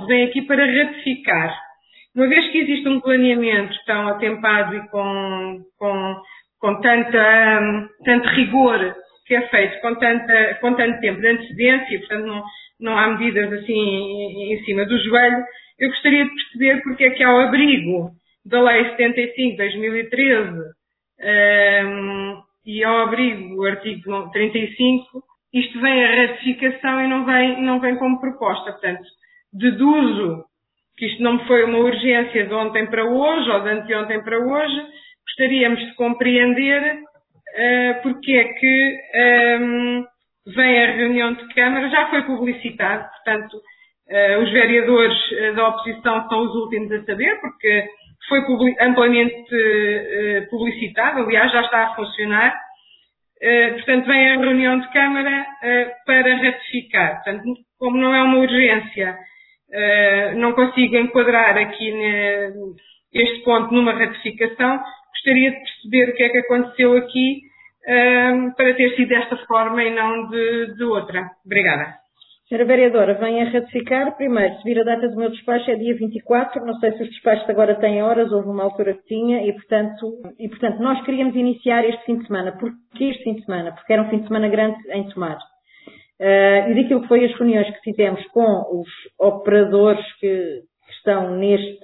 vem aqui para ratificar. Uma vez que existe um planeamento tão atempado e com tanto rigor que é feito, com tanto tempo de antecedência, portanto não há medidas assim em cima do joelho, eu gostaria de perceber porque é que ao abrigo da Lei 75 de 2013 e ao abrigo do artigo 35, isto vem a ratificação e não vem como proposta. Portanto, deduzo que isto não foi uma urgência de ontem para hoje ou de anteontem para hoje. Gostaríamos de compreender porque é que vem a reunião de Câmara, já foi publicitado, portanto, os vereadores da oposição são os últimos a saber, porque foi amplamente publicitado, aliás, já está a funcionar. Portanto, vem a reunião de Câmara para ratificar. Portanto, como não é uma urgência, não consigo enquadrar aqui este ponto numa ratificação, gostaria de perceber o que é que aconteceu aqui para ter sido desta forma e não de outra. Obrigada. Senhora Vereadora, vem a ratificar. Primeiro, se vir a data do meu despacho é dia 24, não sei se os despachos agora têm horas, houve uma altura que tinha, e portanto nós queríamos iniciar este fim de semana. Porquê este fim de semana? Porque era um fim de semana grande em Tomar. E daquilo que foi as reuniões que fizemos com os operadores que estão neste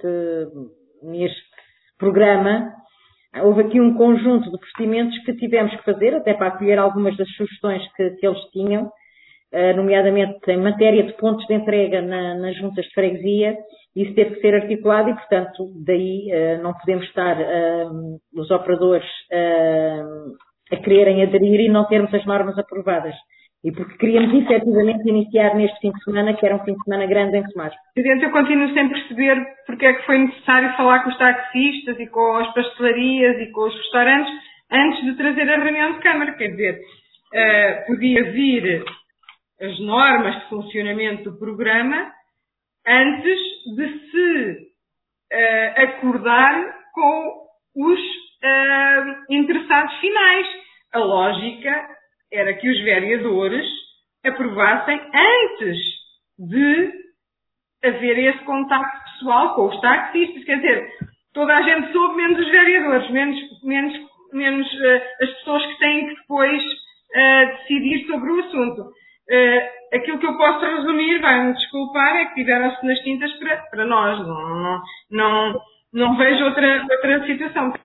programa, houve aqui um conjunto de procedimentos que tivemos que fazer, até para acolher algumas das sugestões que eles tinham, nomeadamente em matéria de pontos de entrega nas juntas de freguesia. Isso teve que ser articulado e, portanto, daí não podemos estar os operadores a quererem aderir e não termos as normas aprovadas. E porque queríamos efetivamente iniciar neste fim de semana, que era um fim de semana grande em Tomar. Presidente, eu continuo sem perceber porque é que foi necessário falar com os taxistas e com as pastelarias e com os restaurantes antes de trazer a reunião de Câmara. Quer dizer, podia vir as normas de funcionamento do programa antes de se acordar com os interessados finais. A lógica era que os vereadores aprovassem antes de haver esse contacto pessoal com os taxistas. Quer dizer, toda a gente soube, menos os vereadores, menos as pessoas que têm que depois decidir sobre o assunto. Aquilo que eu posso resumir, vai-me desculpar, é que tiveram-se nas tintas para nós. Não vejo outra situação.